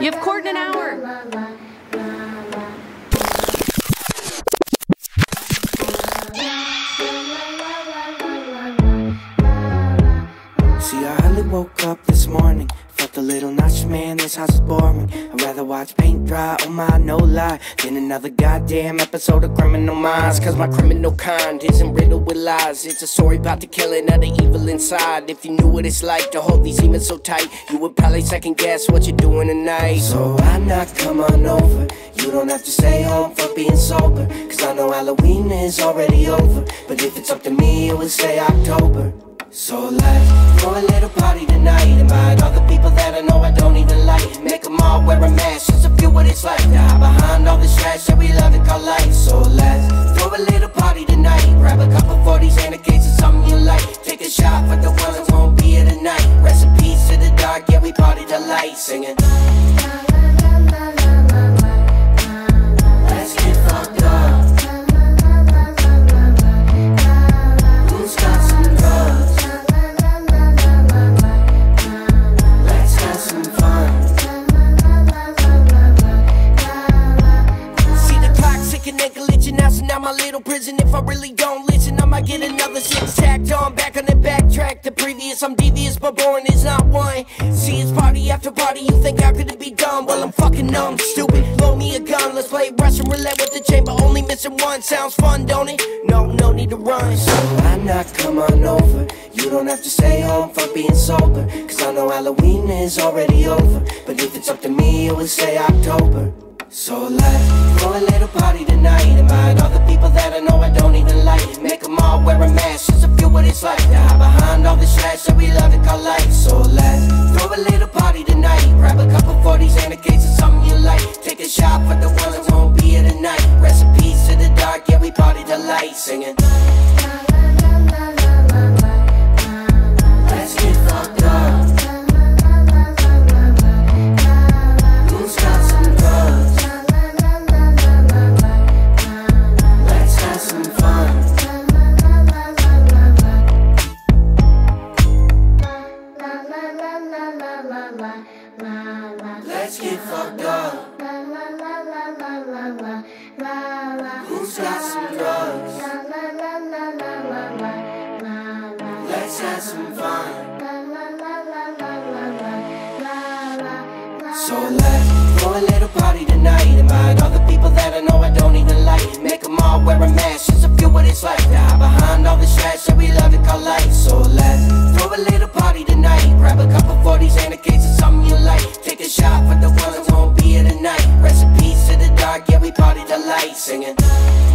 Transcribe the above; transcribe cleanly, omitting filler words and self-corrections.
We have court in an hour. See, I hardly woke up this morning. Felt a little nauseous, man, this house is boring. I'd rather watch paint dry, oh my, no lie, than another goddamn episode of Criminal Minds. Cause my criminal kind isn't riddled with lies. It's a story about the killing of the evil inside. If you knew what it's like to hold these demons so tight, you would probably second guess what you're doing tonight. So I knock, come on over. You don't have to stay home for being sober, cause I know Halloween is already over. But if it's up to me, it would stay October. So let's throw a little party tonight. Invite all the people that I know I don't even like. Make them all wear a mask just to feel what it's like to hide behind all the trash that we love to call life. So let's throw a little party tonight. Grab a couple 40s and a case of something you like. Take a shot for the ones that won't be here tonight. Rest in peace to the dark, yeah, we party the light. Singing let's get fucked up. Who's got some drugs? Now my little prison, if I really don't listen, I might get another six tacked on. Back on the backtrack, the previous, I'm devious, but boring is not one. See, it's party after party, you think how could it be done? Well, I'm fucking numb, stupid, blow me a gun. Let's play Russian roulette with the chamber, only missing one. Sounds fun, don't it? No need to run. So I knock, come on over. You don't have to stay home for being sober, cause I know Halloween is already over. But if it's up to me, it would stay October. So let's throw a little party tonight. Invite all the people that I know I don't even like. Make them all wear a mask just to feel what it's like to hide behind all the trash that we love to call life. So let's throw a little party tonight. Grab a couple 40s and a case of something you like. Take a shot for the ones that won't be here tonight. Rest in peace to the dark, yeah, we party the light. Singing let's get fucked up. Who's got some drugs? Let's get fucked up. Who's got some drugs? Let's have some fun. So let's throw a little party tonight. Invite all the people that I know I don't even like. Make them all wear a mask just to feel what it's like to hide behind all the trash that we love to call life. So let's throw a little party tonight. Grab a couple 40s and a case of something you like. Take a shot for the ones that won't be here tonight. Rest in peace to the dark, yeah, we party the light. Singing